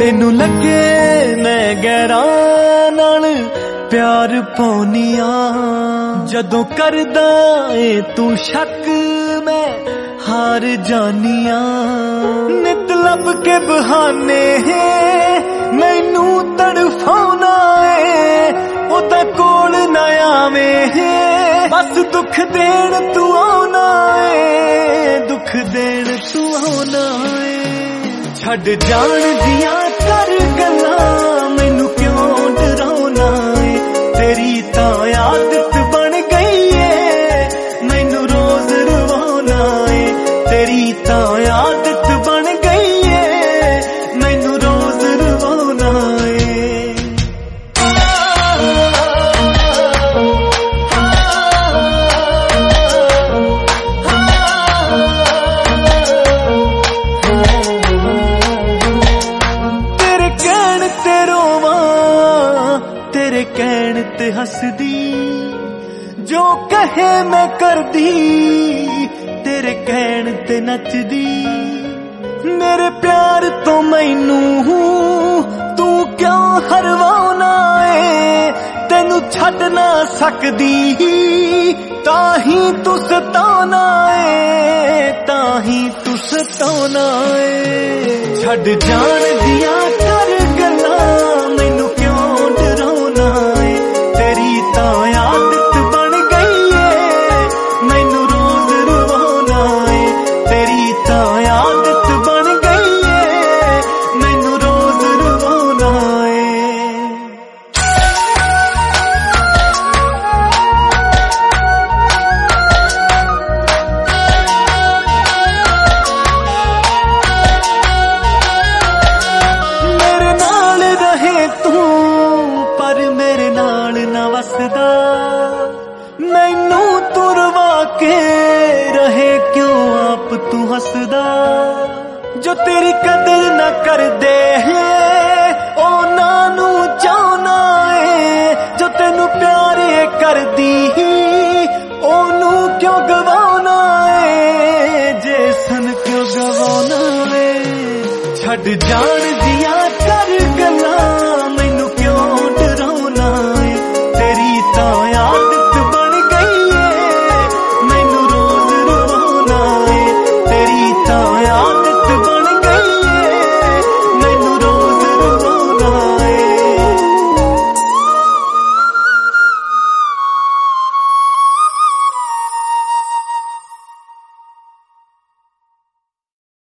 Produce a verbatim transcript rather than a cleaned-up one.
तेनू लगे मैं गैरां नाल प्यार पाउनिया, जदों करदा ए तू शक मैं हार जानिया। नित लब के बहाने मैनू तड़फाउना ए, ओदा कोल ना आवें बस दुख देण तू आउना ए, दुख देण तू आउना ए। छड़ जान दिया कर गल्लां मैनू क्यों डराउना ए, तेरी तां आदत बन गई है मैनू रोज रवाउना ए, तेरी तां आदत बन गई है मैनू रोज रवाउना ए। तेरे कहण ते हसदी जो कहे मैं करदी, तेरे कहण ते नचदी मेरे प्यार तो मैनू तू क्यों हरवाउना ए। तेनू छड्ड ना सकदी ताही तू सताउना ए, ताही तू सताउना ए। छड्ड जान दिया कर गल्लां मैनू क्यों डराउना ए, तेरी तां आदत बन गई है मैनू रोज रवाउना ए, तेरी तां आदत बन गई है मैनू रोज रवाउना ए। मेरे नाल रहे तू पर मेरे नाल ना वसदा, मैनू तुरवा के रहे क्यों आप तू हसदा। जो तेरी कदर न कर दे उन्हां नू चाहना है, जो तेनू प्यार कर दी ओनू क्यों गवाना है, जे सन क्यों गवाना है। छड्ड जा